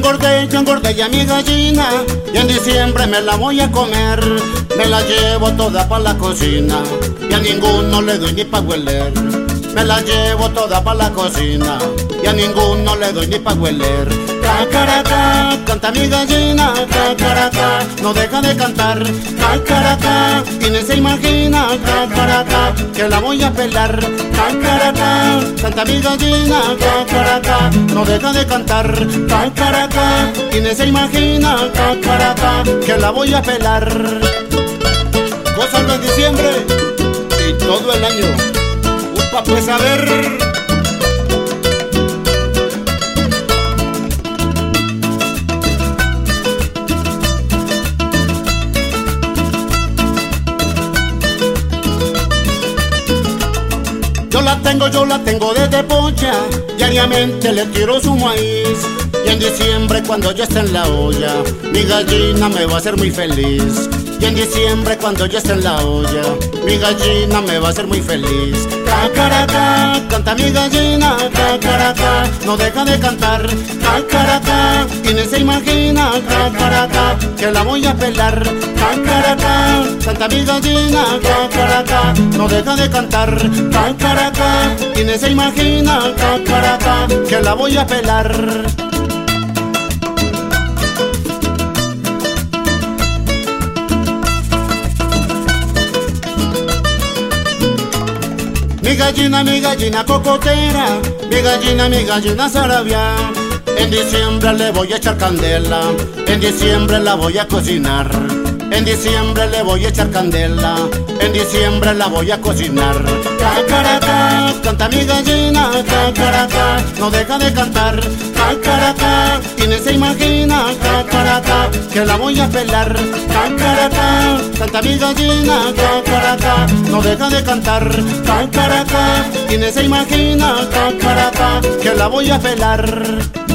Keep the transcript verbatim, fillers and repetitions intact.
engordé, yo engordé ya mi gallina y en diciembre me la voy a comer. Me la llevo toda pa' la cocina y a ninguno le doy ni pa' hueler. Me la llevo toda pa' la cocina y a ninguno le doy ni pa' hueler. Cacaracá, canta mi gallina, cacaracá, no deja de cantar. Cacaracá, y ni se imagina, cacaracá, que la voy a pelar. Cacaracá, canta mi gallina, cacaracá, no deja de cantar. Cacaracá, y ni se imagina, cacaracá, que la voy a pelar. Gózalo en diciembre y todo el año. Upa, pues a ver. Yo la tengo, yo la tengo desde pocha, diariamente le tiro su maíz. Y en diciembre cuando yo esté en la olla, mi gallina me va a hacer muy feliz. Y en diciembre cuando yo esté en la olla, mi gallina me va a hacer muy feliz. Cacaracá, canta mi gallina, cacaracá, no deja de cantar. Cacaracá, y ni se imagina, cacaracá, que la voy a pelar. Cacaracá, canta mi gallina, cacaracá, no deja de cantar. Cacaracá, y ni se imagina, cacaracá, que la voy a pelar. Mi gallina, mi gallina cocotera, mi gallina, mi gallina zarabia. En diciembre le voy a echar candela, en diciembre la voy a cocinar. En diciembre le voy a echar candela, en diciembre la voy a cocinar. Cacaracá, canta mi gallina, cacaracá, no deja de cantar. Cacaracá, y ni se imagina, cacaracá, que la voy a pelar. Cacaracá, canta mi gallina, cacaracá, no deja de cantar. Cacaracá, y ni se imagina, cacaracá, que la voy a pelar.